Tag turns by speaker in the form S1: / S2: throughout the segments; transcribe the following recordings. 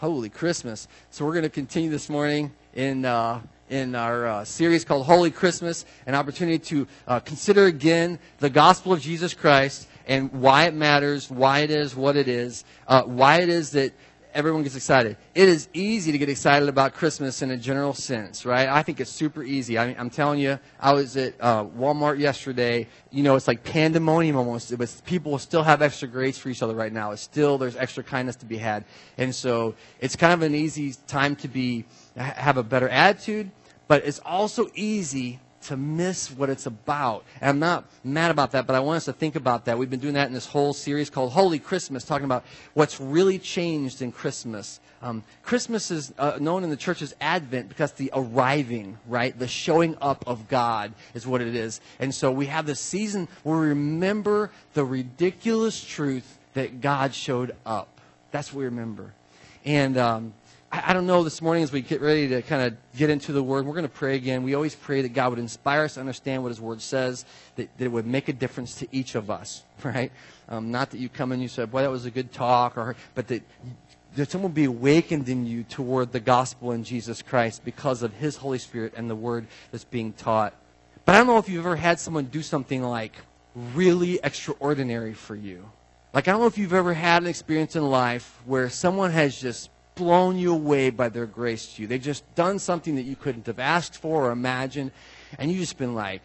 S1: Holy Christmas. So we're going to continue this morning in our series called Holy Christmas, an opportunity to consider again the gospel of Jesus Christ and why it matters, why it is what it is, why it is that everyone gets excited. It is easy to get excited about Christmas in a general sense, right? I think it's super easy. I mean, I'm telling you, I was at Walmart yesterday. You know, it's like pandemonium almost. People still have extra grace for each other right now. There's extra kindness to be had. And so it's kind of an easy time to have a better attitude, but it's also easy to miss what it's about. And I'm not mad about that, but I want us to think about that. We've been doing that in this whole series called Holy Christmas, talking about what's really changed in Christmas. Christmas is known in the church as Advent because the arriving, right? The showing up of God is what it is. And so we have this season where we remember the ridiculous truth that God showed up. That's what we remember. And I don't know, this morning as we get ready to kind of get into the Word, we're going to pray again. We always pray that God would inspire us to understand what His Word says, that it would make a difference to each of us, right? Not that you come and you say, boy, that was a good talk, but that someone will be awakened in you toward the gospel in Jesus Christ because of His Holy Spirit and the Word that's being taught. But I don't know if you've ever had someone do something like really extraordinary for you. Like, I don't know if you've ever had an experience in life where someone has just blown you away by their grace to you. They've just done something that you couldn't have asked for or imagined, and you've just been like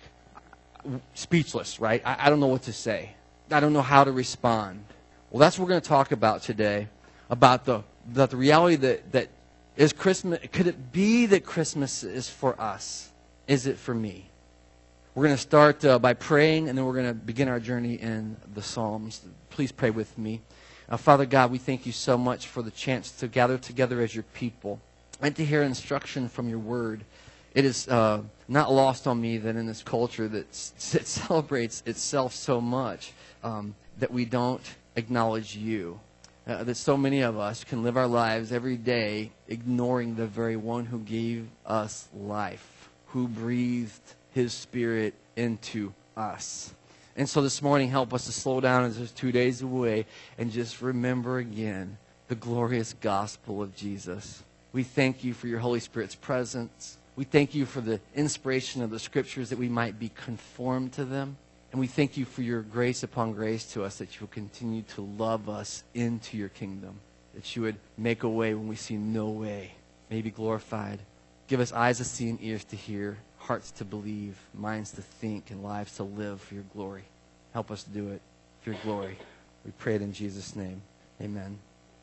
S1: speechless, right? I don't know what to say. I don't know how to respond. Well, that's what we're going to talk about today, about the reality that is Christmas. Could it be that Christmas is for us? Is it for me? We're going to start by praying, and then we're going to begin our journey in the Psalms. Please pray with me. Father God, we thank you so much for the chance to gather together as your people and to hear instruction from your word. It is not lost on me that in this culture that celebrates itself so much that we don't acknowledge you. That so many of us can live our lives every day ignoring the very one who gave us life, who breathed his Spirit into us. And so this morning, help us to slow down as it's 2 days away and just remember again the glorious gospel of Jesus. We thank you for your Holy Spirit's presence. We thank you for the inspiration of the Scriptures that we might be conformed to them. And we thank you for your grace upon grace to us, that you will continue to love us into your kingdom, that you would make a way when we see no way. May you be glorified. Give us eyes to see and ears to hear, hearts to believe, minds to think, and lives to live for your glory. Help us do it for your glory. We pray it in Jesus' name. Amen.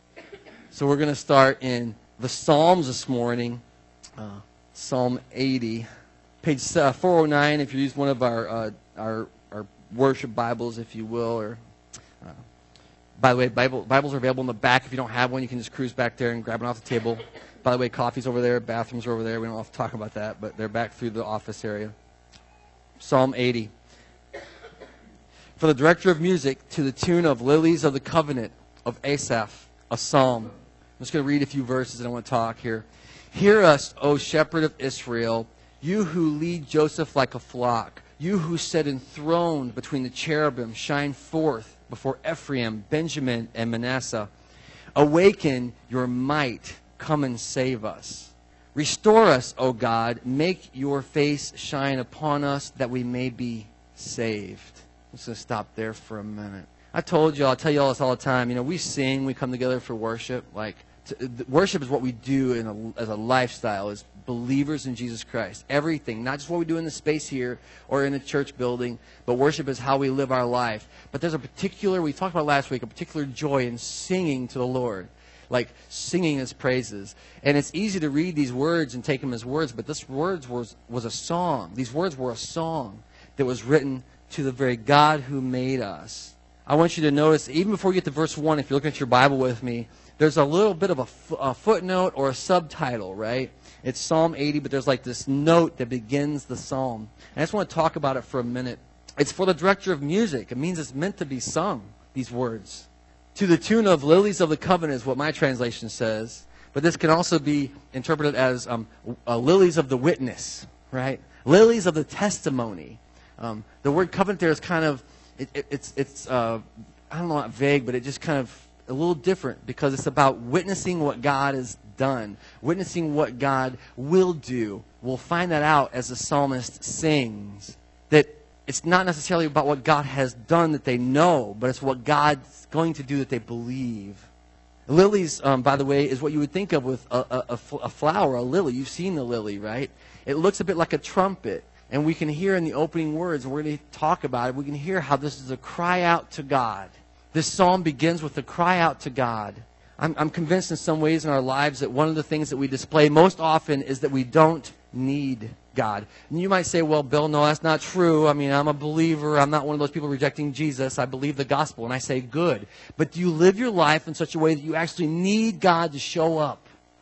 S1: So we're going to start in the Psalms this morning. Psalm 80. Page 409 if you use one of our worship Bibles, if you will. Or by the way, Bibles are available in the back. If you don't have one, you can just cruise back there and grab one off the table. By the way, coffee's over there, bathrooms are over there. We don't have to talk about that, but they're back through the office area. Psalm 80. For the director of music, to the tune of Lilies of the Covenant of Asaph, a psalm. I'm just going to read a few verses and I want to talk here. Hear us, O shepherd of Israel, you who lead Joseph like a flock, you who sit enthroned between the cherubim, shine forth before Ephraim, Benjamin, and Manasseh. Awaken your might. Come and save us. Restore us, O God. Make your face shine upon us that we may be saved. I'm just going to stop there for a minute. I told you, I'll tell you all this all the time. You know, we sing, we come together for worship. Worship is what we do as a lifestyle, as believers in Jesus Christ. Everything, not just what we do in the space here or in a church building, but worship is how we live our life. But there's we talked about last week, a particular joy in singing to the Lord. Like singing his praises. And it's easy to read these words and take them as words, but this words was a song. These words were a song that was written to the very God who made us. I want you to notice, even before you get to verse 1, if you're looking at your Bible with me, there's a little bit of a footnote or a subtitle, right? It's Psalm 80, but there's like this note that begins the psalm. And I just want to talk about it for a minute. It's for the director of music. It means it's meant to be sung, these words. To the tune of Lilies of the Covenant is what my translation says. But this can also be interpreted as lilies of the witness, right? Lilies of the testimony. The word covenant there is kind of, it's I don't know, not vague, but it just kind of a little different because it's about witnessing what God has done, witnessing what God will do. We'll find that out as the psalmist sings, that it's not necessarily about what God has done that they know, but it's what God's going to do that they believe. Lilies, by the way, is what you would think of with a flower, a lily. You've seen the lily, right? It looks a bit like a trumpet. And we can hear in the opening words, and we're going to talk about it, we can hear how this is a cry out to God. This psalm begins with a cry out to God. I'm convinced in some ways in our lives that one of the things that we display most often is that we don't need God. And you might say, well, Bill, no, that's not true. I mean, I'm a believer. I'm not one of those people rejecting Jesus. I believe the gospel. And I say, good. But do you live your life in such a way that you actually need God to show up?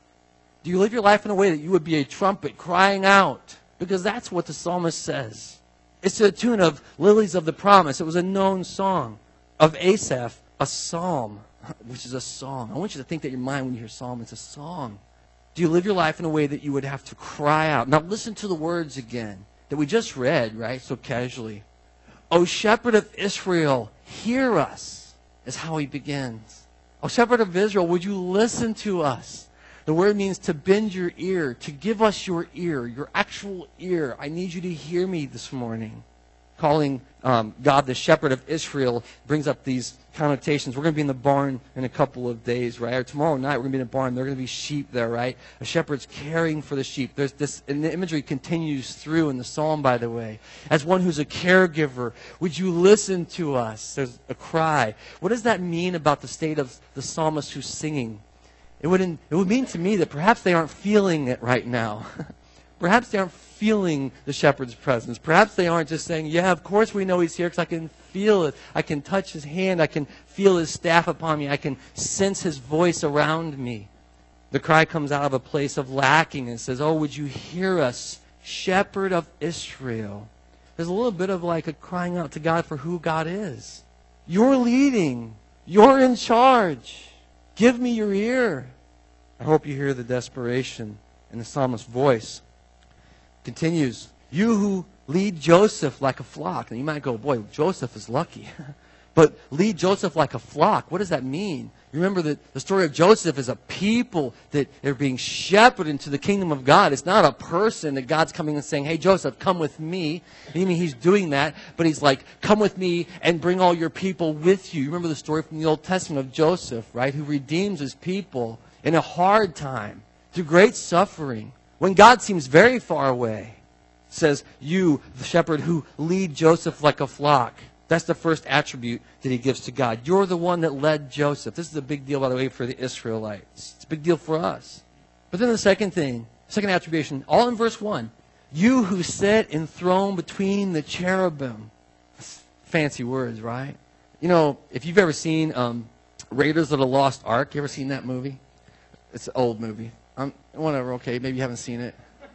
S1: Do you live your life in a way that you would be a trumpet crying out? Because that's what the psalmist says. It's to the tune of Lilies of the Promise. It was a known song. Of Asaph, a psalm, which is a song. I want you to think that your mind when you hear psalm, it's a song. Do you live your life in a way that you would have to cry out? Now listen to the words again that we just read, right, so casually. O shepherd of Israel, hear us, is how he begins. O shepherd of Israel, would you listen to us? The word means to bend your ear, to give us your ear, your actual ear. I need you to hear me this morning. Calling God the shepherd of Israel brings up these connotations. We're going to be in the barn in a couple of days, right? Or tomorrow night we're going to be in a barn. There are going to be sheep there, right? A shepherd's caring for the sheep. There's this, and the imagery continues through in the psalm, by the way. As one who's a caregiver, would you listen to us? There's a cry. What does that mean about the state of the psalmist who's singing? It would mean to me that perhaps they aren't feeling it right now. Perhaps they aren't feeling the shepherd's presence. Perhaps they aren't just saying, yeah, of course we know he's here because I can feel it. I can touch his hand. I can feel his staff upon me. I can sense his voice around me. The cry comes out of a place of lacking and says, oh, would you hear us, shepherd of Israel? There's a little bit of like a crying out to God for who God is. You're leading. You're in charge. Give me your ear. I hope you hear the desperation in the psalmist's voice. Continues, you who lead Joseph like a flock. And you might go, boy, Joseph is lucky. But lead Joseph like a flock. What does that mean? You remember that the story of Joseph is a people that are being shepherded into the kingdom of God. It's not a person that God's coming and saying, hey, Joseph, come with me. I mean, he's doing that, but he's like, come with me and bring all your people with you. You remember the story from the Old Testament of Joseph, right, who redeems his people in a hard time, through great suffering, when God seems very far away. It says, you, the shepherd who lead Joseph like a flock. That's the first attribute that he gives to God. You're the one that led Joseph. This is a big deal, by the way, for the Israelites. It's a big deal for us. But then the second thing, second attribution, all in verse 1. You who sit enthroned between the cherubim. That's fancy words, right? You know, if you've ever seen Raiders of the Lost Ark, you ever seen that movie? It's an old movie. Whatever, okay, maybe you haven't seen it.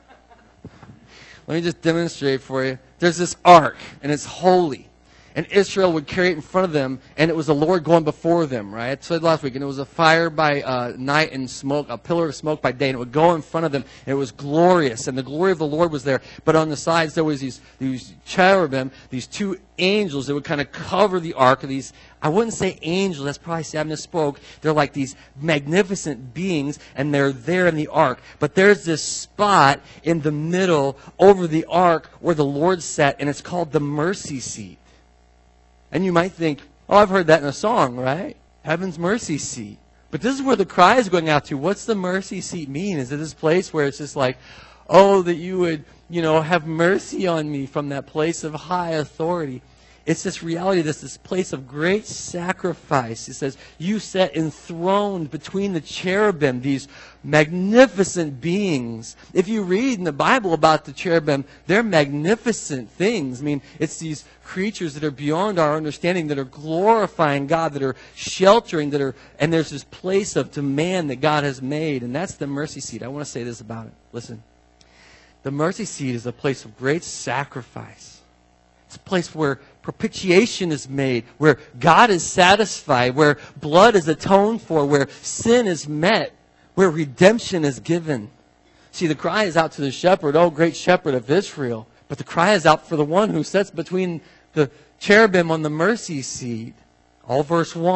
S1: Let me just demonstrate for you. There's this ark, and it's holy. And Israel would carry it in front of them, and it was the Lord going before them, right? I said last week, and it was a fire by night and smoke, a pillar of smoke by day, and it would go in front of them, and it was glorious, and the glory of the Lord was there. But on the sides, there was these cherubim, these two angels that would kind of cover the ark. These, I wouldn't say angels, that's probably, I misspoke. They're like these magnificent beings, and they're there in the ark. But there's this spot in the middle over the ark where the Lord sat, and it's called the mercy seat. And you might think, oh, I've heard that in a song, right? Heaven's mercy seat. But this is where the cry is going out to. What's the mercy seat mean? Is it this place where it's just like, oh, that you would, have mercy on me from that place of high authority? It's this reality, this place of great sacrifice. It says, you sat enthroned between the cherubim, these magnificent beings. If you read in the Bible about the cherubim, they're magnificent things. I mean, it's these creatures that are beyond our understanding, that are glorifying God, that are sheltering, and there's this place of demand that God has made, and that's the mercy seat. I want to say this about it. Listen. The mercy seat is a place of great sacrifice. It's a place where propitiation is made, where God is satisfied, where blood is atoned for, where sin is met, where redemption is given. See, the cry is out to the shepherd, oh, great shepherd of Israel. But the cry is out for the one who sits between the cherubim on the mercy seat. All verse 1.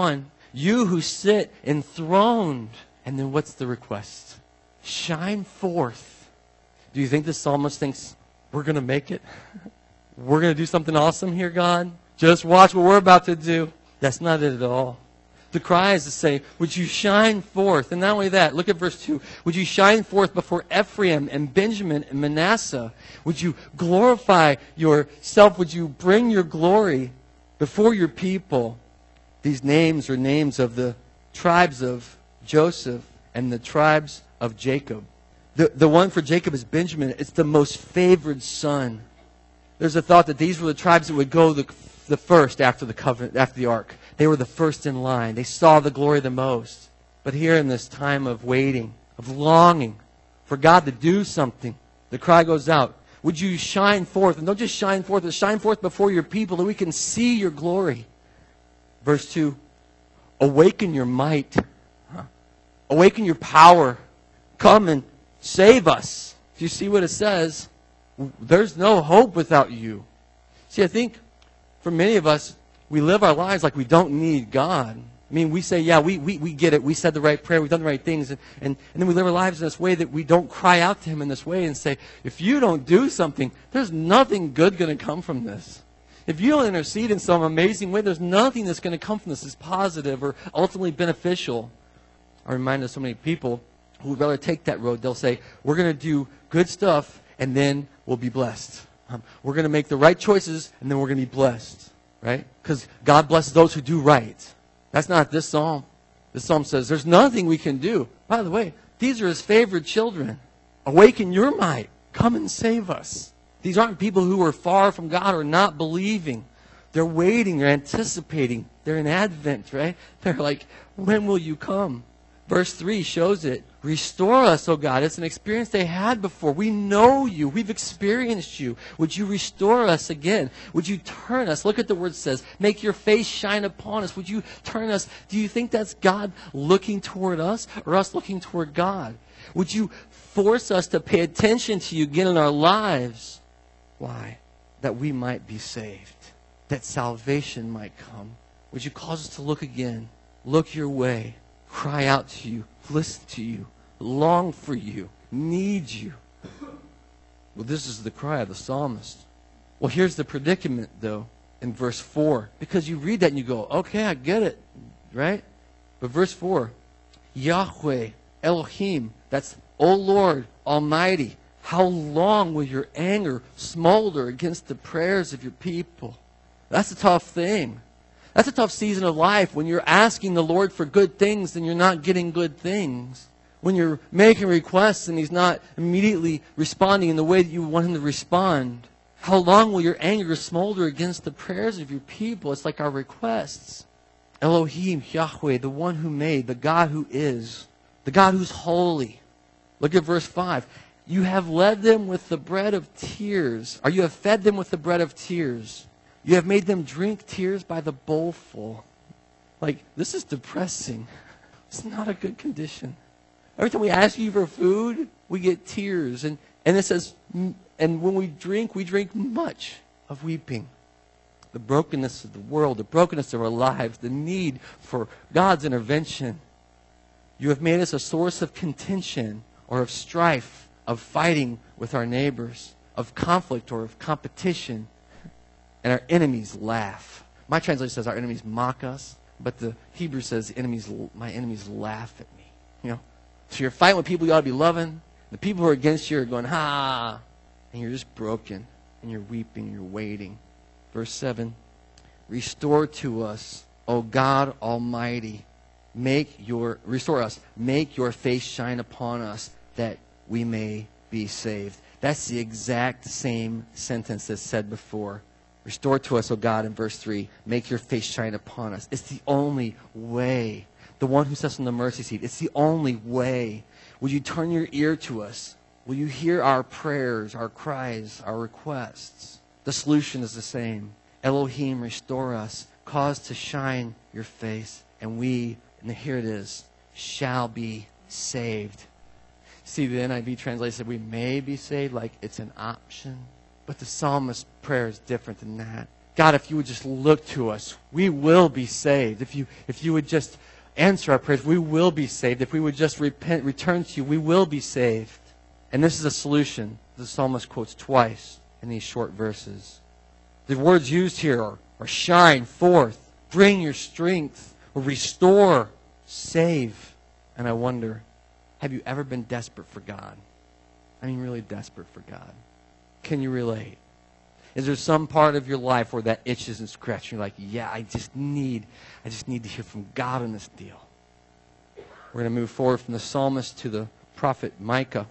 S1: You who sit enthroned. And then what's the request? Shine forth. Do you think the psalmist thinks, we're going to make it? We're going to do something awesome here, God? Just watch what we're about to do. That's not it at all. The cry is to say, would you shine forth? And not only that, look at verse 2. Would you shine forth before Ephraim and Benjamin and Manasseh? Would you glorify yourself? Would you bring your glory before your people? These names are names of the tribes of Joseph and the tribes of Jacob. The one for Jacob is Benjamin. It's the most favored son. There's a thought that these were the tribes that would go the first after the covenant, after the ark. They were the first in line. They saw the glory the most. But here in this time of waiting, of longing for God to do something, the cry goes out, would you shine forth? And don't just shine forth, but shine forth before your people that we can see your glory. Verse 2, awaken your might. Awaken your power. Come and save us. Do you see what it says? There's no hope without you. See, I think for many of us, we live our lives like we don't need God. I mean, we say, yeah, we get it. We said the right prayer. We've done the right things. And then we live our lives in this way that we don't cry out to Him in this way and say, if you don't do something, there's nothing good going to come from this. If you don't intercede in some amazing way, there's nothing that's going to come from this that's positive or ultimately beneficial. I'm reminded of so many people who would rather take that road. They'll say, we're going to do good stuff and then we'll be blessed. We're going to make the right choices and then we're going to be blessed. Right? Because God blesses those who do right. That's not this psalm. This psalm says there's nothing we can do. By the way, these are His favored children. Awaken your might. Come and save us. These aren't people who are far from God or not believing. They're waiting. They're anticipating. They're in Advent, right? They're like, when will you come? Verse 3 shows it. Restore us, O God. It's an experience they had before. We know you. We've experienced you. Would you restore us again? Would you turn us? Look at the word says, make your face shine upon us. Would you turn us? Do you think that's God looking toward us or us looking toward God? Would you force us to pay attention to you again in our lives? Why? That we might be saved. That salvation might come. Would you cause us to look again? Look your way. Cry out to you, listen to you, long for you, need you. Well, this is the cry of the psalmist. Well, here's the predicament, though, in verse 4. Because you read that and you go, okay, I get it, right? But verse 4, Yahweh, Elohim, that's, O Lord Almighty, how long will your anger smolder against the prayers of your people? That's a tough thing. That's a tough season of life when you're asking the Lord for good things and you're not getting good things. When you're making requests and He's not immediately responding in the way that you want Him to respond. How long will your anger smolder against the prayers of your people? It's like our requests. Elohim, Yahweh, the one who made, the God who is, the God who's holy. Look at verse 5. You have led them with the bread of tears, or you have fed them with the bread of tears. You have made them drink tears by the bowlful. Like, this is depressing. It's not a good condition. Every time we ask you for food, we get tears. And it says, and when we drink much of weeping. The brokenness of the world, the brokenness of our lives, the need for God's intervention. You have made us a source of contention or of strife, of fighting with our neighbors, of conflict or of competition. And our enemies laugh. My translation says our enemies mock us, but the Hebrew says my enemies laugh at me. You know, so you're fighting with people you ought to be loving. The people who are against you are going, ha, and you're just broken, and you're weeping, you're waiting. Verse 7, restore to us, O God Almighty, restore us, make your face shine upon us, that we may be saved. That's the exact same sentence that's said before. Restore to us, O God, in verse 3. Make your face shine upon us. It's the only way. The one who sits on the mercy seat. It's the only way. Will you turn your ear to us? Will you hear our prayers, our cries, our requests? The solution is the same. Elohim, restore us. Cause to shine your face. And we, and here it is, shall be saved. See, the NIV translation said we may be saved, like it's an option. But the psalmist's prayer is different than that. God, if you would just look to us, we will be saved. If you would just answer our prayers, we will be saved. If we would just repent, return to you, we will be saved. And this is a solution the psalmist quotes twice in these short verses. The words used here are shine forth, bring your strength, or restore, save. And I wonder, have you ever been desperate for God? I mean, really desperate for God. Can you relate? Is there some part of your life where that itches and scratches? You're like, yeah, I just need to hear from God in this deal. We're going to move forward from the psalmist to the prophet Micah.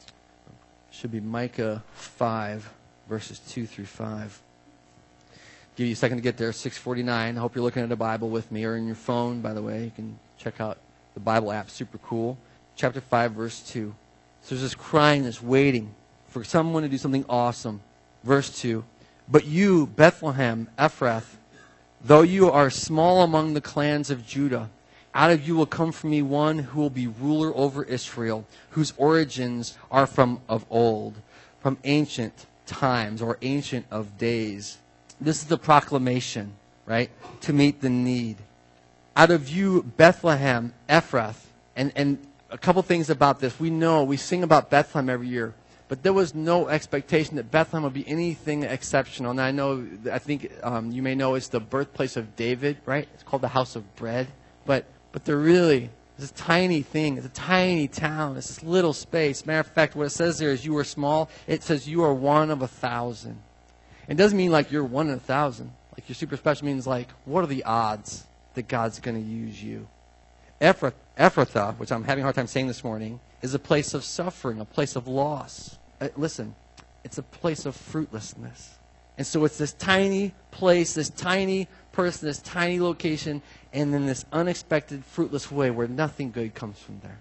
S1: Should be Micah 5, verses 2 through 5. Give you a second to get there. 649. I hope you're looking at a Bible with me or in your phone, by the way. You can check out the Bible app. Super cool. Chapter 5, verse 2. So there's this crying, this waiting for someone to do something awesome. Verse 2. But you, Bethlehem, Ephrath, though you are small among the clans of Judah, out of you will come for me one who will be ruler over Israel, whose origins are from of old, from ancient times or ancient of days. This is the proclamation, right? To meet the need. Out of you, Bethlehem, Ephrath. And a couple things about this. We sing about Bethlehem every year. But there was no expectation that Bethlehem would be anything exceptional. And I think you may know it's the birthplace of David, right? It's called the House of Bread. But they're really this tiny thing. It's a tiny town. It's this little space. Matter of fact, what it says there is you are small. It says you are one of 1,000. It doesn't mean like you're one in 1,000. Like you're super special. It means like, what are the odds that God's going to use you? Ephrathah, which I'm having a hard time saying this morning, is a place of suffering, a place of loss. Listen, it's a place of fruitlessness. And so it's this tiny place, this tiny person, this tiny location, and in this unexpected, fruitless way where nothing good comes from there.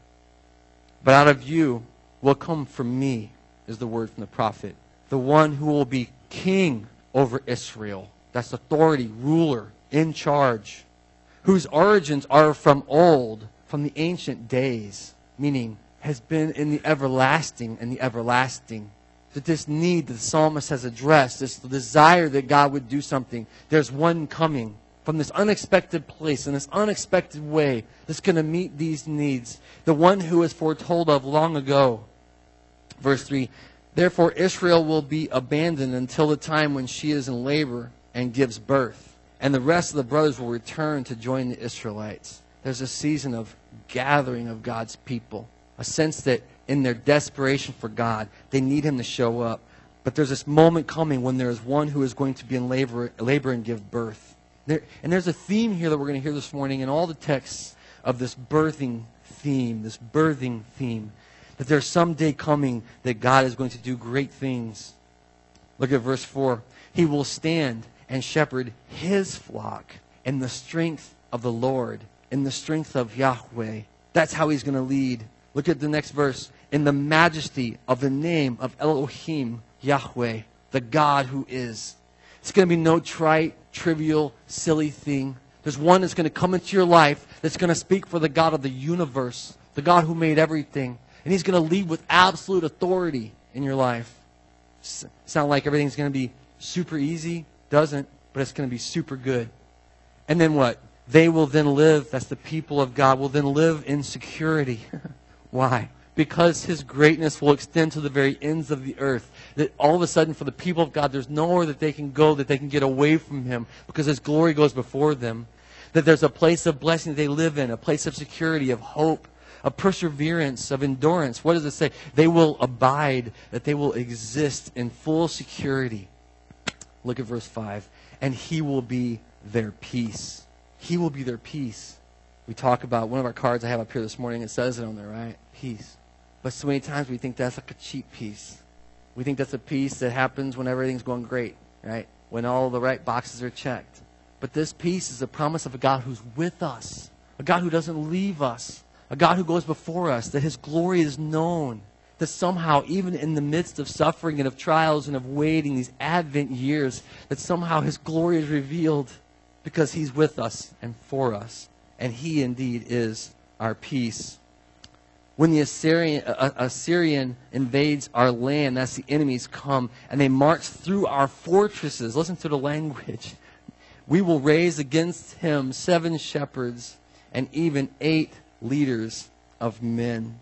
S1: But out of you will come from me, is the word from the prophet, the one who will be king over Israel. That's authority, ruler, in charge, whose origins are from old, from the ancient days, meaning has been in the everlasting and the everlasting. That this need that the psalmist has addressed, this desire that God would do something, there's one coming from this unexpected place, in this unexpected way, that's going to meet these needs. The one who was foretold of long ago. Verse 3, therefore Israel will be abandoned until the time when she is in labor and gives birth. And the rest of the brothers will return to join the Israelites. There's a season of gathering of God's people. A sense that in their desperation for God, they need Him to show up. But there's this moment coming when there is one who is going to be in labor and give birth. And there's a theme here that we're going to hear this morning in all the texts of this birthing theme, that there's some day coming that God is going to do great things. Look at verse 4. He will stand and shepherd His flock in the strength of the Lord, in the strength of Yahweh. That's how He's going to lead. Look at the next verse. In the majesty of the name of Elohim, Yahweh, the God who is. It's going to be no trite, trivial, silly thing. There's one that's going to come into your life that's going to speak for the God of the universe, the God who made everything. And He's going to lead with absolute authority in your life. Sound like everything's going to be super easy? Doesn't, but it's going to be super good. And then what? They will then live, that's the people of God, will then live in security. Why? Because His greatness will extend to the very ends of the earth. That all of a sudden for the people of God, there's nowhere that they can go, that they can get away from Him, because His glory goes before them. That there's a place of blessing they live in, a place of security, of hope, of perseverance, of endurance. What does it say? They will abide, that they will exist in full security. Look at verse 5. And He will be their peace. He will be their peace. We talk about one of our cards I have up here this morning. It says it on there, right? Peace. But so many times we think that's like a cheap peace. We think that's a peace that happens when everything's going great, right? When all the right boxes are checked. But this peace is a promise of a God who's with us. A God who doesn't leave us. A God who goes before us. That His glory is known. That somehow, even in the midst of suffering and of trials and of waiting, these Advent years, that somehow His glory is revealed because He's with us and for us. And He indeed is our peace. When the Assyrian invades our land, that's the enemies come, and they march through our fortresses. Listen to the language. We will raise against him 7 shepherds and even 8 leaders of men.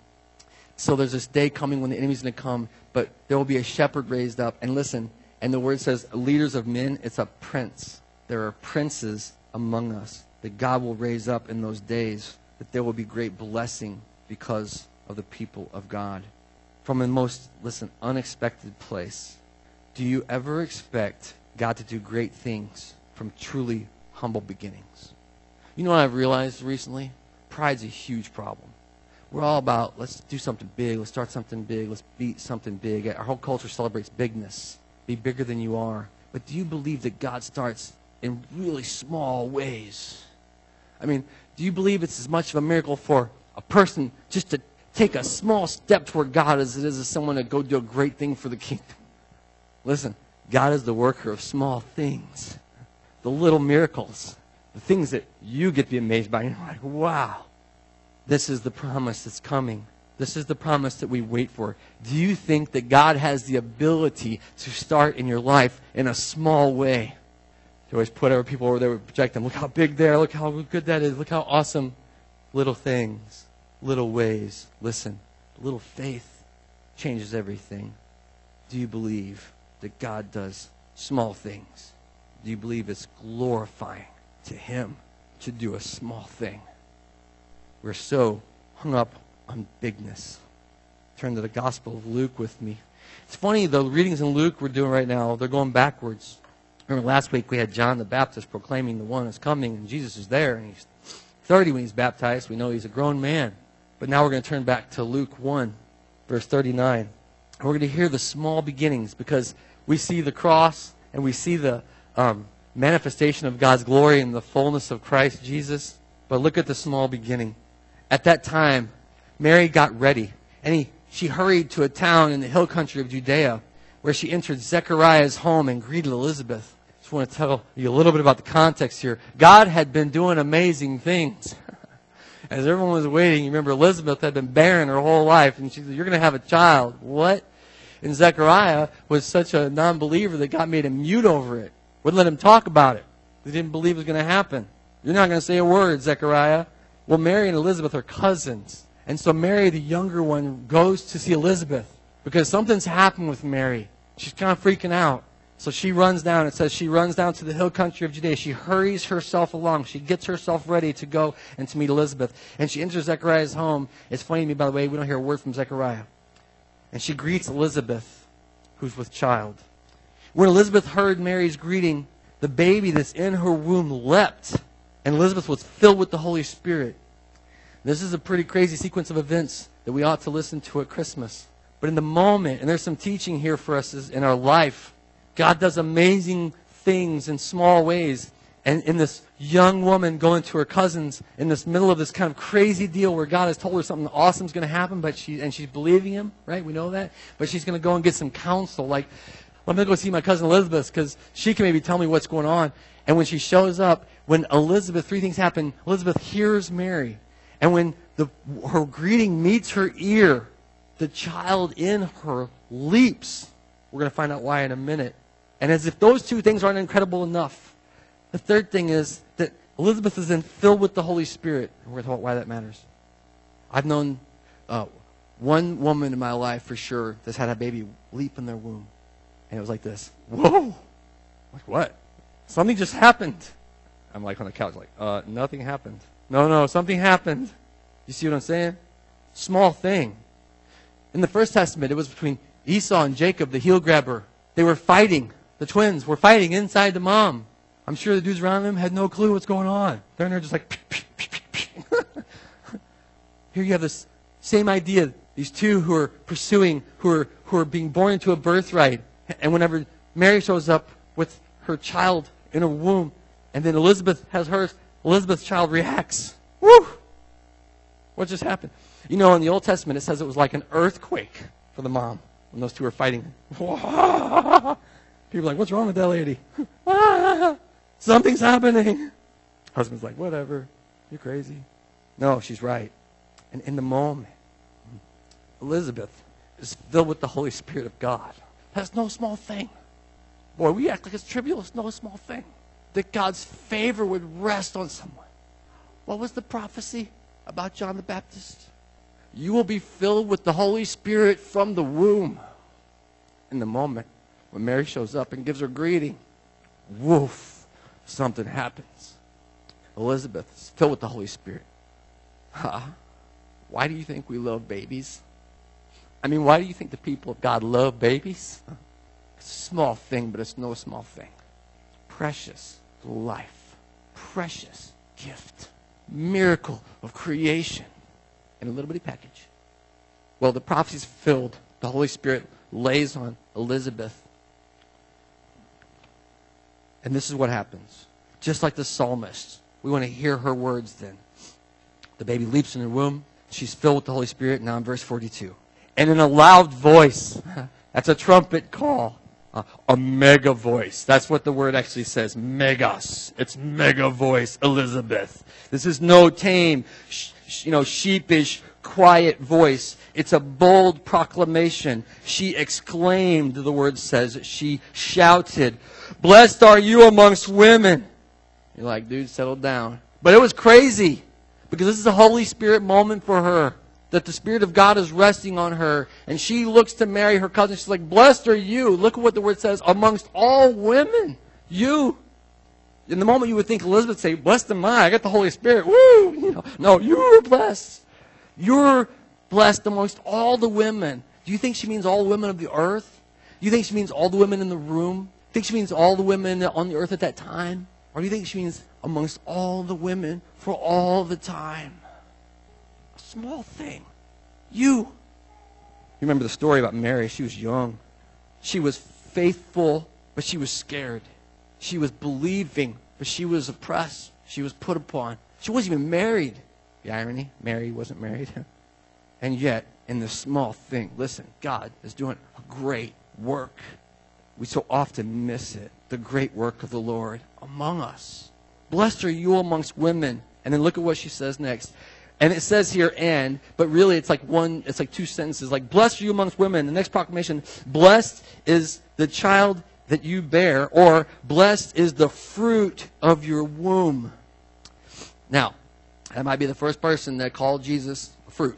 S1: So there's this day coming when the enemy's going to come, but there will be a shepherd raised up. And listen, and the word says leaders of men, it's a prince. There are princes among us that God will raise up in those days, that there will be great blessing because of the people of God. From a most, unexpected place. Do you ever expect God to do great things from truly humble beginnings? You know what I've realized recently? Pride's a huge problem. We're all about, let's do something big, let's start something big, let's beat something big. Our whole culture celebrates bigness. Be bigger than you are. But do you believe that God starts in really small ways? I mean, do you believe it's as much of a miracle for a person just to take a small step toward God as it is as someone to go do a great thing for the kingdom? Listen, God is the worker of small things. The little miracles. The things that you get to be amazed by. You're like, wow. This is the promise that's coming. This is the promise that we wait for. Do you think that God has the ability to start in your life in a small way? You always put other people over there and project them. Look how big they are. Look how good that is. Look how awesome. Little things. Little ways. Listen. Little faith changes everything. Do you believe that God does small things? Do you believe it's glorifying to Him to do a small thing? We're so hung up on bigness. Turn to the Gospel of Luke with me. It's funny, the readings in Luke we're doing right now, they're going backwards. Remember last week we had John the Baptist proclaiming the one is coming, and Jesus is there, and he's 30 when he's baptized. We know he's a grown man. But now we're going to turn back to Luke 1, verse 39. And we're going to hear the small beginnings, because we see the cross and we see the manifestation of God's glory in the fullness of Christ Jesus. But look at the small beginning. At that time, Mary got ready, and she hurried to a town in the hill country of Judea, where she entered Zechariah's home and greeted Elizabeth. I just want to tell you a little bit about the context here. God had been doing amazing things. As everyone was waiting, you remember Elizabeth had been barren her whole life, and she said, you're going to have a child. What? And Zechariah was such a non-believer that God made him mute over it. Wouldn't let him talk about it. He didn't believe it was going to happen. You're not going to say a word, Zechariah. Well, Mary and Elizabeth are cousins. And so Mary, the younger one, goes to see Elizabeth because something's happened with Mary. She's kind of freaking out. So she runs down. It says she runs down to the hill country of Judea. She hurries herself along. She gets herself ready to go and to meet Elizabeth. And she enters Zechariah's home. It's funny to me, by the way, we don't hear a word from Zechariah. And she greets Elizabeth, who's with child. When Elizabeth heard Mary's greeting, the baby that's in her womb leapt. And Elizabeth was filled with the Holy Spirit. This is a pretty crazy sequence of events that we ought to listen to at Christmas. But in the moment, and there's some teaching here for us in our life, God does amazing things in small ways. And in this young woman going to her cousins in this middle of this kind of crazy deal where God has told her something awesome is going to happen, but she's believing Him, right? We know that. But she's going to go and get some counsel. Like, let me go see my cousin Elizabeth because she can maybe tell me what's going on. And when she shows up, when Elizabeth, 3 things happen. Elizabeth hears Mary. And when her greeting meets her ear, the child in her leaps. We're going to find out why in a minute. And as if those 2 things aren't incredible enough, the third thing is that Elizabeth is then filled with the Holy Spirit. And we're going to talk about why that matters. I've known one woman in my life for sure that's had a baby leap in their womb. And it was like this. Whoa! Like, what? Something just happened. I'm like on the couch like, nothing happened. No, something happened. You see what I'm saying? Small thing. In the First Testament, it was between Esau and Jacob, the heel grabber. They were fighting. The twins were fighting inside the mom. I'm sure the dudes around them had no clue what's going on. They're in there just like, Here you have this same idea. These 2 who are pursuing, who are being born into a birthright. And whenever Mary shows up with her child in her womb, and then Elizabeth has hers, Elizabeth's child reacts. Woo! What just happened? You know, in the Old Testament, it says it was like an earthquake for the mom when those 2 are fighting. People are like, what's wrong with that lady? Something's happening. Husband's like, whatever. You're crazy. No, she's right. And in the moment, Elizabeth is filled with the Holy Spirit of God. That's no small thing. Boy, we act like it's trivial. It's no small thing. That God's favor would rest on someone. What was the prophecy about John the Baptist? You will be filled with the Holy Spirit from the womb. In the moment when Mary shows up and gives her greeting, woof, something happens. Elizabeth is filled with the Holy Spirit. Why do you think we love babies? I mean, why do you think the people of God love babies? It's a small thing, but it's no small thing. Precious life. Precious gift. Miracle of creation. In a little bitty package. Well, the prophecy is filled. The Holy Spirit lays on Elizabeth. And this is what happens. Just like the psalmist, we want to hear her words then. The baby leaps in her womb. She's filled with the Holy Spirit. Now in verse 42. And in a loud voice, that's a trumpet call, a mega voice. That's what the word actually says, megas. It's mega voice, Elizabeth. This is no tame, sheepish, quiet voice. It's a bold proclamation. She exclaimed, the word says. She shouted, "Blessed are you amongst women." You're like, dude, settle down. But it was crazy because this is a Holy Spirit moment for her. That the Spirit of God is resting on her. And she looks to Mary, her cousin. She's like, "Blessed are you." Look at what the word says. Amongst all women. You. In the moment you would think Elizabeth say, "Blessed am I got the Holy Spirit." Woo! No, you're blessed. You're blessed amongst all the women. Do you think she means all women of the earth? Do you think she means all the women in the room? Do you think she means all the women on the earth at that time? Or do you think she means amongst all the women for all the time? A small thing. You remember the story about Mary. She was young. She was faithful, but she was scared. She was believing, but she was oppressed. She was put upon. She wasn't even married. The irony, Mary wasn't married. And yet, in this small thing, listen, God is doing a great work. We so often miss it. The great work of the Lord among us. Blessed are you amongst women. And then look at what she says next. And it says here, "and," but really it's like two sentences. Like, "Blessed are you amongst women." The next proclamation, "Blessed is the child that you bear," or "Blessed is the fruit of your womb." Now, that might be the first person that called Jesus fruit.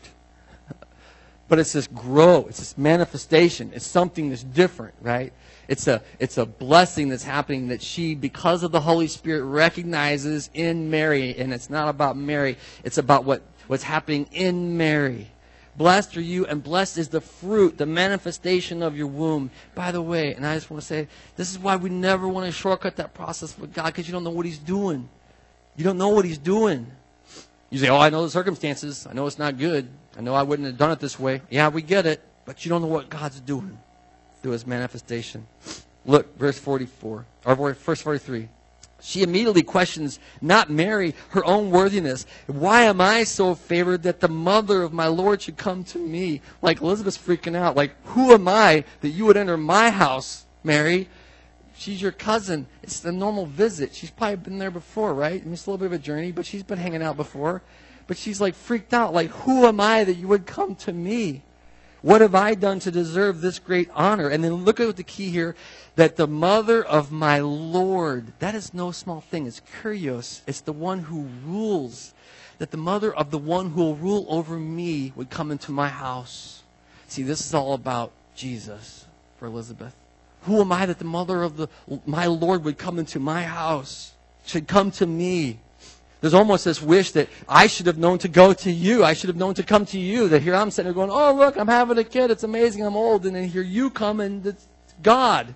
S1: But it's this grow, it's this manifestation. It's something that's different, right? It's a blessing that's happening that she, because of the Holy Spirit, recognizes in Mary. And it's not about Mary. It's about what's happening in Mary. Blessed are you, and blessed is the fruit, the manifestation of your womb. By the way, and I just want to say, this is why we never want to shortcut that process with God, because you don't know what He's doing. You don't know what He's doing. You say, "Oh, I know the circumstances. I know it's not good. I know I wouldn't have done it this way." Yeah, we get it. But you don't know what God's doing through His manifestation. Look, verse 44, or verse 43. She immediately questions, not Mary, her own worthiness. "Why am I so favored that the mother of my Lord should come to me?" Like, Elizabeth's freaking out. Like, "Who am I that you would enter my house, Mary? She's your cousin. It's a normal visit." She's probably been there before, right? I mean, it's a little bit of a journey, but she's been hanging out before. But she's like freaked out. Like, "Who am I that you would come to me? What have I done to deserve this great honor?" And then look at the key here. That the mother of my Lord. That is no small thing. It's kurios. It's the one who rules. That the mother of the one who will rule over me would come into my house. See, this is all about Jesus for Elizabeth. Who am I that the mother of my Lord would come into my house? Should come to me. There's almost this wish that I should have known to go to you. I should have known to come to you. That here I'm sitting there going, "Oh, look, I'm having a kid. It's amazing. I'm old." And then here you come and it's God.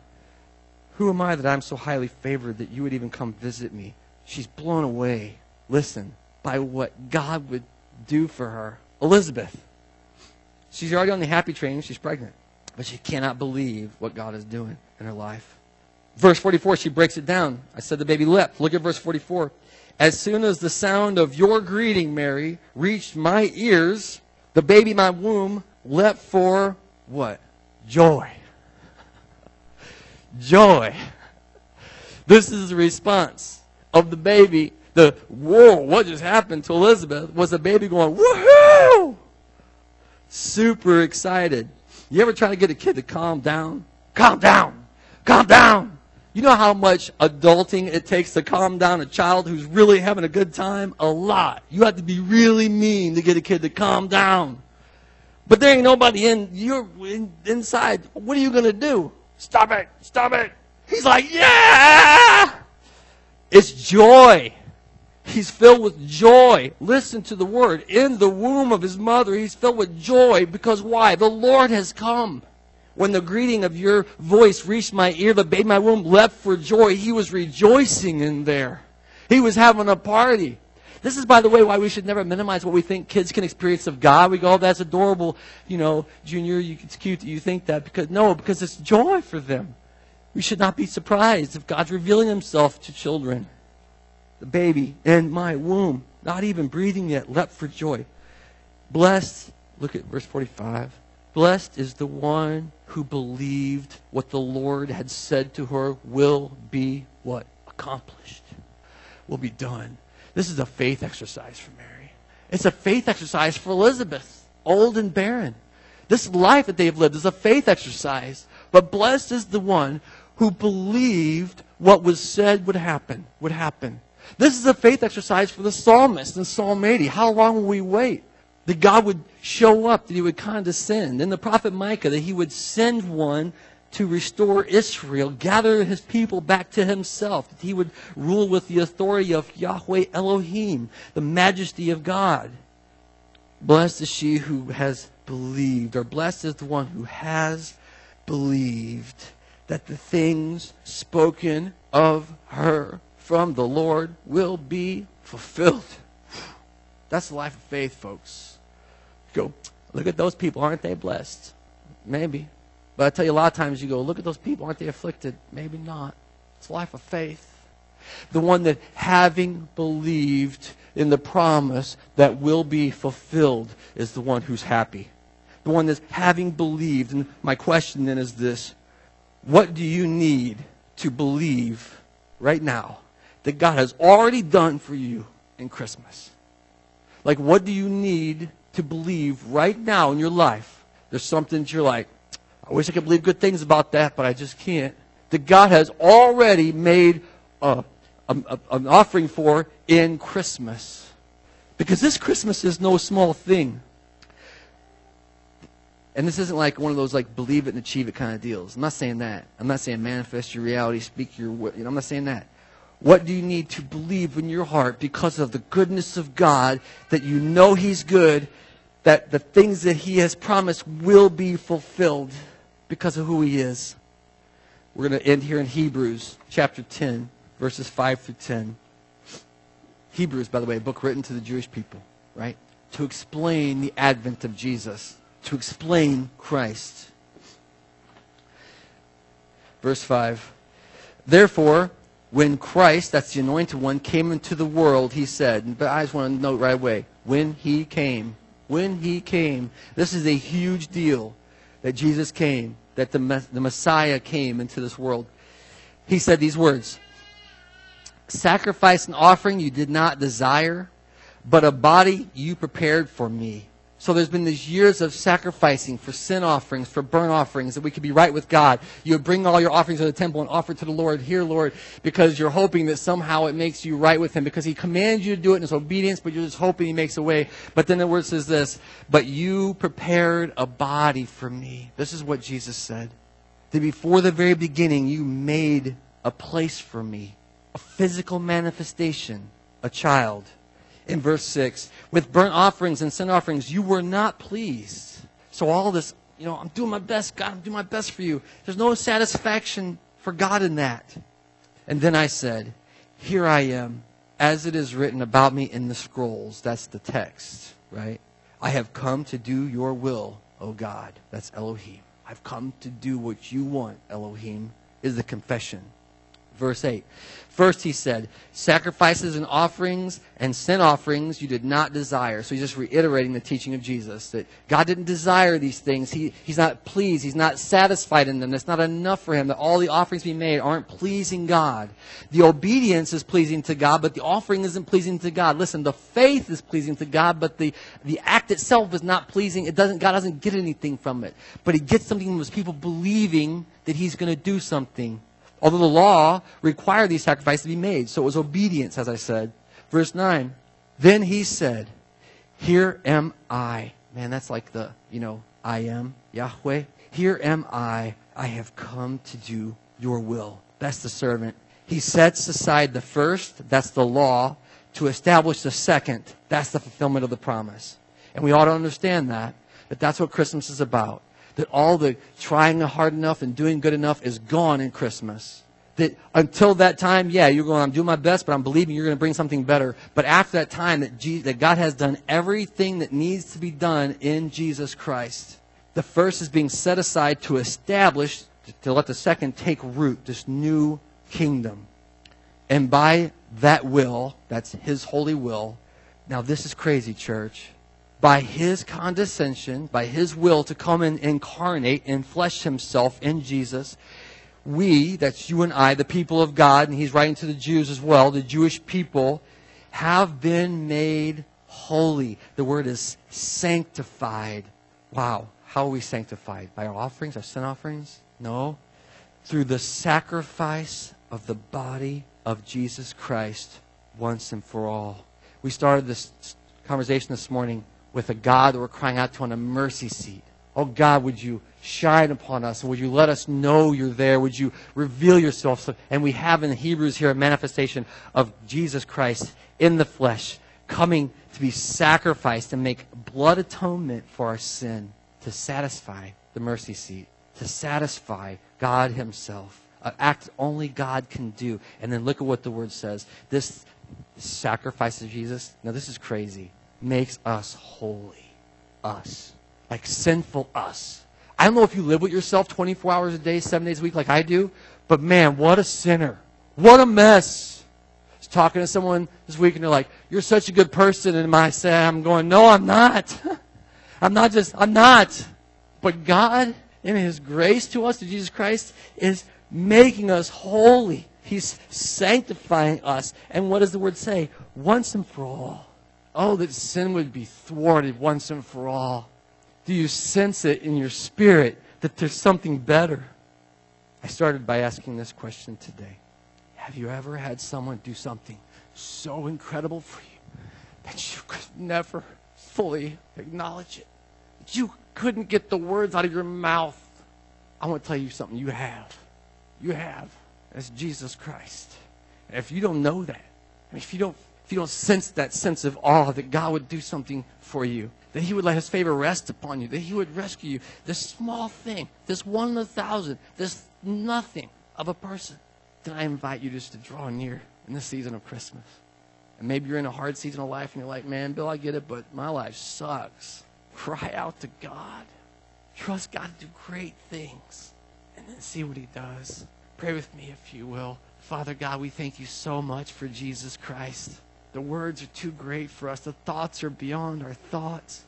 S1: Who am I that I'm so highly favored that you would even come visit me? She's blown away, listen, by what God would do for her. Elizabeth. She's already on the happy train. She's pregnant. But she cannot believe what God is doing in her life. Verse 44, she breaks it down. I said the baby leapt. Look at verse 44. "As soon as the sound of your greeting, Mary, reached my ears, the baby in my womb leapt for" what? Joy. Joy. This is the response of the baby. Whoa, what just happened to Elizabeth was the baby going, "Woohoo!" super excited. You ever try to get a kid to calm down? Calm down! Calm down! You know how much adulting it takes to calm down a child who's really having a good time? A lot. You have to be really mean to get a kid to calm down. But there ain't nobody inside. What are you going to do? Stop it! Stop it! He's like, yeah! It's joy. He's filled with joy. Listen to the word. In the womb of his mother, he's filled with joy. Because why? The Lord has come. When the greeting of your voice reached my ear, the babe in my womb leapt for joy. He was rejoicing in there. He was having a party. This is, by the way, why we should never minimize what we think kids can experience of God. We go, oh, that's adorable. Junior, it's cute that you think that. Because it's joy for them. We should not be surprised if God's revealing himself to children. The baby in my womb, not even breathing yet, leapt for joy. Blessed, look at verse 45. Blessed is the one who believed what the Lord had said to her will be what? Accomplished. Will be done. This is a faith exercise for Mary. It's a faith exercise for Elizabeth, old and barren. This life that they've lived is a faith exercise. But blessed is the one who believed what was said would happen. This is a faith exercise for the psalmist in Psalm 80. How long will we wait? That God would show up, that he would condescend. And the prophet Micah, that he would send one to restore Israel, gather his people back to himself, that he would rule with the authority of Yahweh Elohim, the majesty of God. Blessed is she who has believed, or blessed is the one who has believed that the things spoken of her from the Lord will be fulfilled. That's the life of faith, folks. Go, look at those people. Aren't they blessed? Maybe. But I tell you, a lot of times you go, look at those people. Aren't they afflicted? Maybe not. It's a life of faith. The one that having believed in the promise that will be fulfilled is the one who's happy. The one that's having believed. And my question then is this. What do you need to believe right now that God has already done for you in Christmas? Like, what do you need to believe right now in your life? There's something that you're like, I wish I could believe good things about that, but I just can't. That God has already made an offering for in Christmas. Because this Christmas is no small thing. And this isn't like one of those like believe it and achieve it kind of deals. I'm not saying that. I'm not saying manifest your reality, speak your will. I'm not saying that. What do you need to believe in your heart because of the goodness of God, that you know he's good, that the things that he has promised will be fulfilled because of who he is? We're going to end here in Hebrews chapter 10, verses 5 through 10. Hebrews, by the way, a book written to the Jewish people, right? To explain the advent of Jesus, to explain Christ. Verse 5. Therefore, when Christ, that's the anointed one, came into the world, he said, but I just want to note right away, when he came, this is a huge deal that Jesus came, that the Messiah came into this world. He said these words, sacrifice and offering you did not desire, but a body you prepared for me. So there's been these years of sacrificing for sin offerings, for burnt offerings, that we could be right with God. You would bring all your offerings to the temple and offer to the Lord, here, Lord, because you're hoping that somehow it makes you right with him, because he commands you to do it in his obedience, but you're just hoping he makes a way. But then the word says this, but you prepared a body for me. This is what Jesus said. That before the very beginning, you made a place for me, a physical manifestation, a child. In verse 6, with burnt offerings and sin offerings, you were not pleased. So all this, I'm doing my best, God, I'm doing my best for you. There's no satisfaction for God in that. And then I said, here I am, as it is written about me in the scrolls. That's the text, right? I have come to do your will, O God. That's Elohim. I've come to do what you want, Elohim, is the confession. Verse 8. First he said, sacrifices and offerings and sin offerings you did not desire. So he's just reiterating the teaching of Jesus, that God didn't desire these things. He's not pleased. He's not satisfied in them. That's not enough for him, that all the offerings we made aren't pleasing God. The obedience is pleasing to God, but the offering isn't pleasing to God. Listen, the faith is pleasing to God, but the act itself is not pleasing. God doesn't get anything from it. But he gets something from his people believing that he's going to do something. Although the law required these sacrifices to be made. So it was obedience, as I said. Verse 9. Then he said, here am I. Man, that's like the, I am, Yahweh. Here am I. I have come to do your will. That's the servant. He sets aside the first, that's the law, to establish the second. That's the fulfillment of the promise. And we ought to understand that that's what Christmas is about. That all the trying hard enough and doing good enough is gone in Christmas. That until that time, you're going, I'm doing my best, but I'm believing you're going to bring something better. But after that time, that God has done everything that needs to be done in Jesus Christ. The first is being set aside to establish, to let the second take root, this new kingdom. And by that will, that's his holy will. Now this is crazy, church. By his condescension, by his will to come and incarnate and flesh himself in Jesus, we, that's you and I, the people of God, and he's writing to the Jews as well, the Jewish people, have been made holy. The word is sanctified. Wow. How are we sanctified? By our offerings, our sin offerings? No. Through the sacrifice of the body of Jesus Christ once and for all. We started this conversation this morning with a God that we're crying out to on a mercy seat. Oh God, would you shine upon us, and would you let us know you're there? Would you reveal yourself? And we have in Hebrews here a manifestation of Jesus Christ in the flesh, coming to be sacrificed and make blood atonement for our sin, to satisfy the mercy seat, to satisfy God himself. An act only God can do. And then look at what the word says. This sacrifice of Jesus, now this is crazy, makes us holy. Us. Like sinful us. I don't know if you live with yourself 24 hours a day, 7 days a week like I do, but man, what a sinner. What a mess. I was talking to someone this week and they're like, you're such a good person. And I'm going, no, I'm not. I'm not. But God, in his grace to us, to Jesus Christ, is making us holy. He's sanctifying us. And what does the word say? Once and for all. Oh, that sin would be thwarted once and for all. Do you sense it in your spirit that there's something better? I started by asking this question today. Have you ever had someone do something so incredible for you that you could never fully acknowledge it? That you couldn't get the words out of your mouth? I want to tell you something. You have. You have. That's Jesus Christ. And if you don't know that, if you don't sense that sense of awe that God would do something for you, that he would let his favor rest upon you, that he would rescue you, this small thing, this 1 in 1,000, this nothing of a person, then I invite you just to draw near in this season of Christmas. And maybe you're in a hard season of life and you're like, man, Bill, I get it, but my life sucks. Cry out to God. Trust God to do great things. And then see what he does. Pray with me if you will. Father God, we thank you so much for Jesus Christ. The words are too great for us. The thoughts are beyond our thoughts.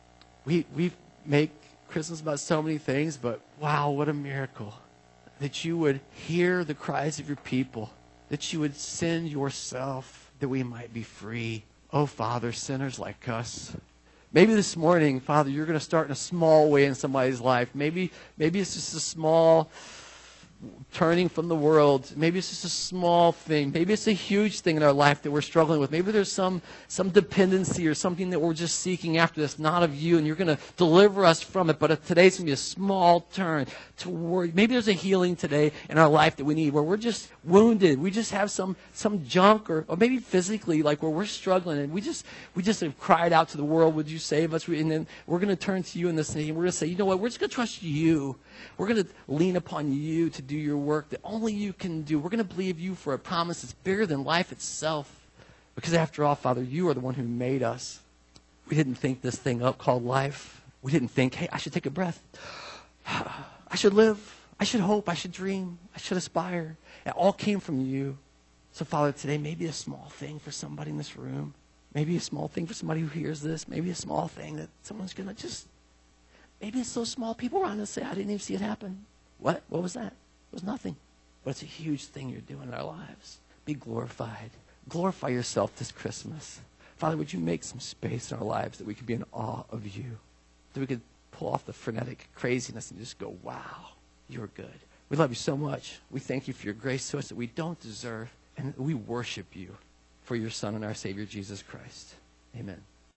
S1: We make Christmas about so many things, but wow, what a miracle. That you would hear the cries of your people. That you would send yourself that we might be free. Oh, Father, sinners like us. Maybe this morning, Father, you're going to start in a small way in somebody's life. Maybe it's just a small turning from the world. Maybe it's just a small thing. Maybe it's a huge thing in our life that we're struggling with. Maybe there's some dependency or something that we're just seeking after that's not of you, and you're going to deliver us from it. But today's going to be a small turn toward. Maybe there's a healing today in our life that we need, where we're just wounded. We just have some junk, or maybe physically, like where we're struggling, and we just have cried out to the world, would you save us? And then we're going to turn to you in this thing, and we're going to say, you know what? We're just going to trust you. We're going to lean upon you to do your work that only you can do. We're going to believe you for a promise that's bigger than life itself. Because after all, Father, you are the one who made us. We didn't think this thing up called life. We didn't think, hey, I should take a breath. I should live I should hope. I should dream. I should aspire. It all came from you. So, Father, today, maybe a small thing for somebody in this room. Maybe a small thing for somebody who hears this. Maybe a small thing that someone's going to just, maybe it's so small. People around us say, I didn't even see it happen. What? What was that? It was nothing. But it's a huge thing you're doing in our lives. Be glorified. Glorify yourself this Christmas. Father, would you make some space in our lives that we could be in awe of you? That we could pull off the frenetic craziness and just go, wow, you're good. We love you so much. We thank you for your grace to us that we don't deserve. And we worship you for your Son and our Savior, Jesus Christ. Amen.